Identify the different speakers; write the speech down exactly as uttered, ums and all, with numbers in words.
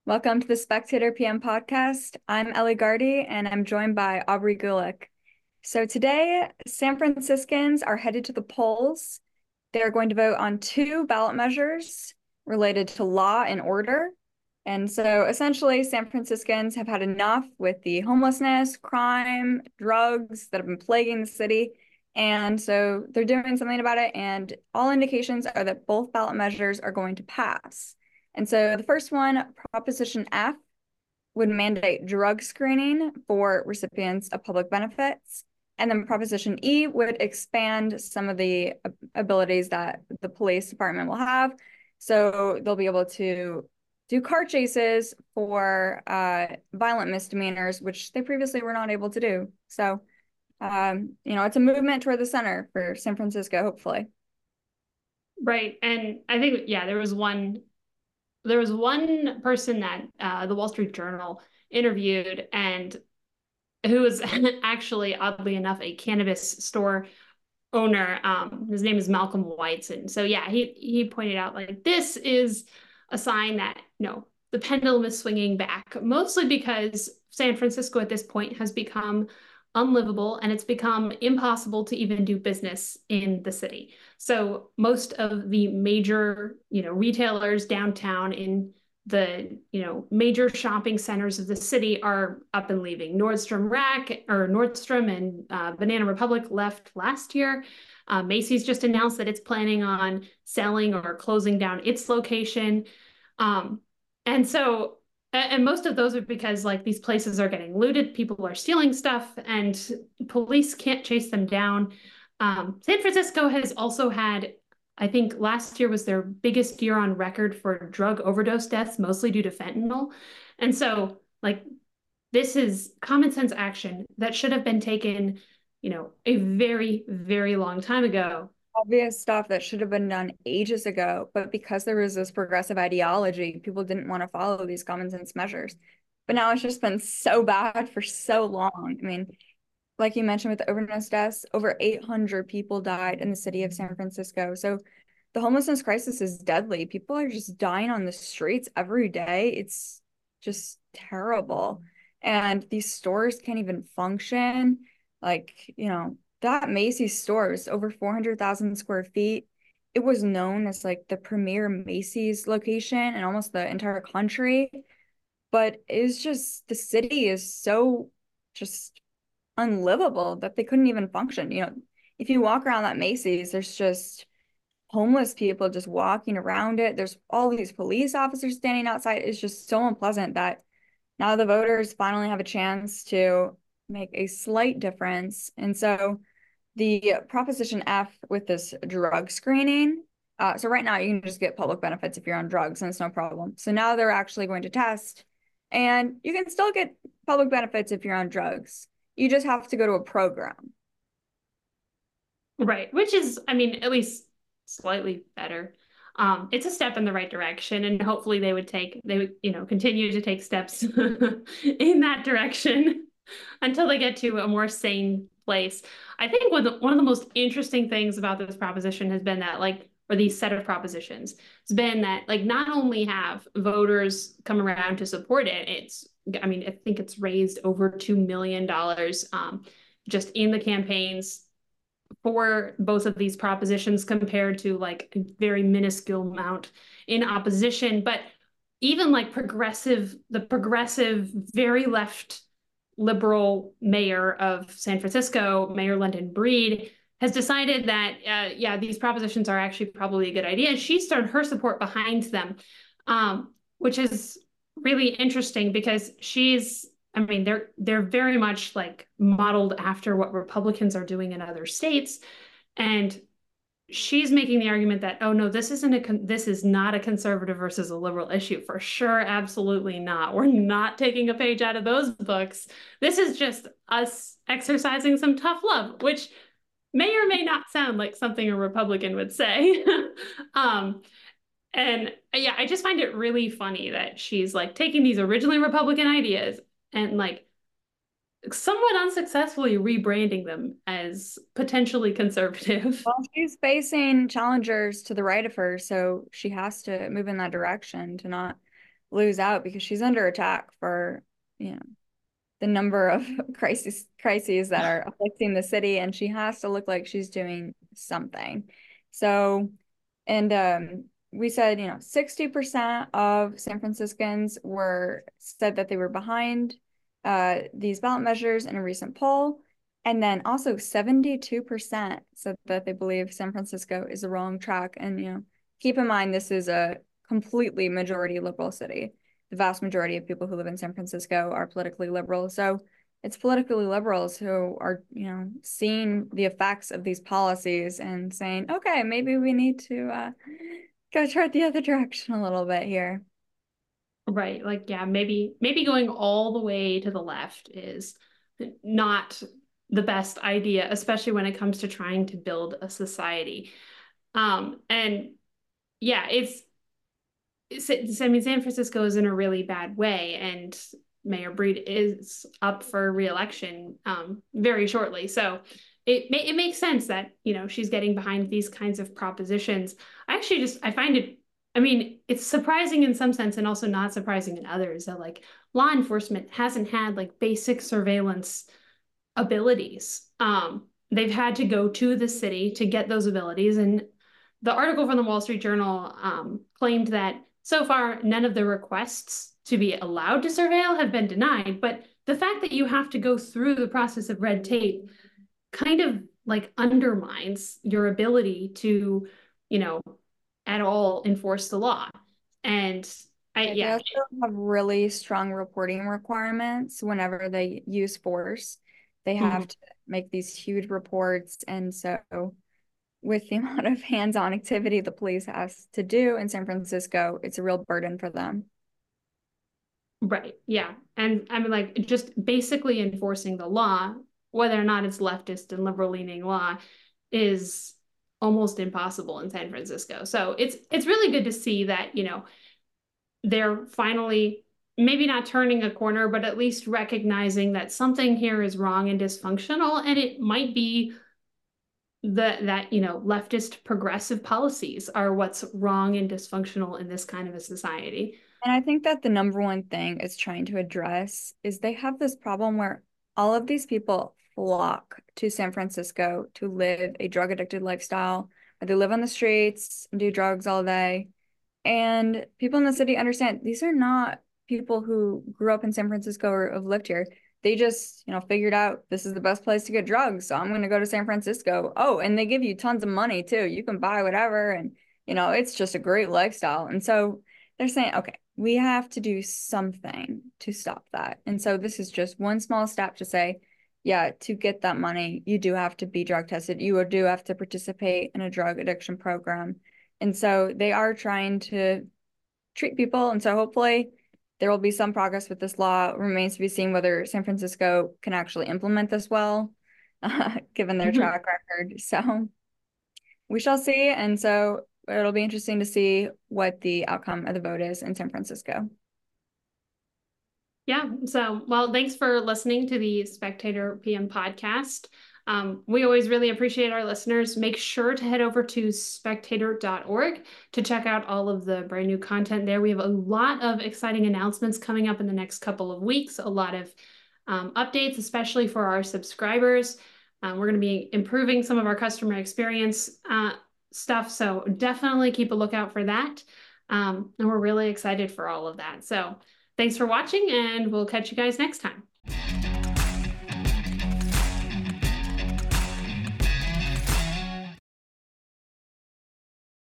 Speaker 1: Welcome to the Spectator P M podcast. I'm Ellie Gardy and I'm joined by Aubrey Gulick. So today, San Franciscans are headed to the polls. They're going to vote on two ballot measures related to law and order. And so essentially, San Franciscans have had enough with the homelessness, crime, drugs that have been plaguing the city. And so they're doing something about it. And all indications are that both ballot measures are going to pass. And so the first one, Proposition F, would mandate drug screening for recipients of public benefits. And then Proposition E would expand some of the abilities that the police department will have. So they'll be able to do car chases for uh, violent misdemeanors, which they previously were not able to do. So, um, you know, it's a movement toward the center for San Francisco, hopefully.
Speaker 2: Right. And I think, yeah, there was one there was one person that uh, the Wall Street Journal interviewed and who was actually, oddly enough, a cannabis store owner. Um, his name is Malcolm Whites. And so, yeah, he, he pointed out like this is a sign that, you know, the pendulum is swinging back, mostly because San Francisco at this point has become unlivable and it's become impossible to even do business in the city. So most of the major, you know, retailers downtown in the, you know, major shopping centers of the city are up and leaving. Nordstrom Rack or Nordstrom and uh, Banana Republic left last year. Uh, Macy's just announced that it's planning on selling or closing down its location. Um, and so and most of those are because like these places are getting looted, people are stealing stuff, and police can't chase them down. Um, San Francisco has also had, I think last year was their biggest year on record for drug overdose deaths, mostly due to fentanyl. And so like this is common sense action that should have been taken, you know, a very, very long time ago.
Speaker 1: Obvious stuff that should have been done ages ago, but because there was this progressive ideology, people didn't want to follow these common sense measures. But now it's just been so bad for so long. I mean, like you mentioned with the overdose deaths, over eight hundred people died in the city of San Francisco. So the homelessness crisis is deadly. People are just dying on the streets every day. It's just terrible. And these stores can't even function. Like, you know, that Macy's store is over four hundred thousand square feet. It was known as like the premier Macy's location in almost the entire country. But it's just the city is so just unlivable that they couldn't even function. You know, if you walk around that Macy's, there's just homeless people just walking around it. There's all these police officers standing outside. It's just so unpleasant that now the voters finally have a chance to make a slight difference. And so the Proposition F with this drug screening, uh, so right now you can just get public benefits if you're on drugs and it's no problem. So now they're actually going to test and you can still get public benefits if you're on drugs. You just have to go to a program.
Speaker 2: Right. Which is, I mean, at least slightly better. Um, it's a step in the right direction, and hopefully they would take, they would, you know, continue to take steps in that direction until they get to a more sane place. I think one of the, one of the most interesting things about this proposition has been that, like, or these set of propositions, has been that, like, not only have voters come around to support it, it's, I mean, I think it's raised over two million dollars um, just in the campaigns for both of these propositions compared to like a very minuscule amount in opposition. But even like progressive, the progressive, very left liberal mayor of San Francisco, Mayor London Breed, has decided that, uh, yeah, these propositions are actually probably a good idea. She started her support behind them, um, which is really interesting because she's I mean, they're they're very much like modeled after what Republicans are doing in other states, and she's making the argument that, oh no, this isn't a this is not a conservative versus a liberal issue for sure, absolutely not. We're not taking a page out of those books. This is just us exercising some tough love, which may or may not sound like something a Republican would say. um, and yeah, I just find it really funny that she's like taking these originally Republican ideas and like somewhat unsuccessfully rebranding them as potentially conservative.
Speaker 1: Well, she's facing challengers to the right of her, so she has to move in that direction to not lose out because she's under attack for, you know, the number of crises crises that are afflicting the city, and she has to look like she's doing something. So, and um, we said, you know, sixty percent of San Franciscans were said that they were behind uh, these ballot measures in a recent poll. And then also seventy-two percent said that they believe San Francisco is the wrong track. And, you know, keep in mind, this is a completely majority liberal city. The vast majority of people who live in San Francisco are politically liberal. So it's politically liberals who are, you know, seeing the effects of these policies and saying, okay, maybe we need to uh, go toward the other direction a little bit here.
Speaker 2: Right. Like, yeah, maybe, maybe going all the way to the left is not the best idea, especially when it comes to trying to build a society. Um, and yeah, it's, it's, I mean, San Francisco is in a really bad way, and Mayor Breed is up for reelection um, very shortly. So it it makes sense that, you know, she's getting behind these kinds of propositions. I actually just, I find it, I mean, it's surprising in some sense and also not surprising in others that like law enforcement hasn't had like basic surveillance abilities. Um, they've had to go to the city to get those abilities. And the article from the Wall Street Journal um, claimed that so far, none of the requests to be allowed to surveil have been denied. But the fact that you have to go through the process of red tape kind of like undermines your ability to, you know, at all enforce the law. And I,
Speaker 1: Yeah, they
Speaker 2: yeah.
Speaker 1: also have really strong reporting requirements whenever they use force. They have
Speaker 2: Mhm.
Speaker 1: to make these huge reports. And so with the amount of hands-on activity the police has to do in San Francisco, it's a real burden for them.
Speaker 2: Right. Yeah. And I mean, like, just basically enforcing the law, whether or not it's leftist and liberal leaning law, is almost impossible in San Francisco. So it's it's really good to see that, you know, they're finally maybe not turning a corner, but at least recognizing that something here is wrong and dysfunctional, and it might be the that, you know, leftist progressive policies are what's wrong and dysfunctional in this kind of a society.
Speaker 1: And I think that the number one thing it's trying to address is they have this problem where all of these people flock to San Francisco to live a drug addicted lifestyle, or they live on the streets and do drugs all day. And people in the city understand these are not people who grew up in San Francisco or have lived here. They just, you know, figured out this is the best place to get drugs. So I'm going to go to San Francisco. Oh, and they give you tons of money too. You can buy whatever. And, you know, it's just a great lifestyle. And so they're saying, okay, we have to do something to stop that. And so this is just one small step to say, yeah, to get that money, you do have to be drug tested. You do have to participate in a drug addiction program. And so they are trying to treat people. And so hopefully there will be some progress with this law. It remains to be seen whether San Francisco can actually implement this well, uh, given their track record. So we shall see. And so it'll be interesting to see what the outcome of the vote is in San Francisco.
Speaker 2: Yeah. So, well, thanks for listening to the Spectator P M podcast. Um, we always really appreciate our listeners. Make sure to head over to spectator dot org to check out all of the brand new content there. We have a lot of exciting announcements coming up in the next couple of weeks, a lot of um, updates, especially for our subscribers. Um, we're going to be improving some of our customer experience uh, stuff. So definitely keep a lookout for that. Um, and we're really excited for all of that. So thanks for watching, and we'll catch you guys next time.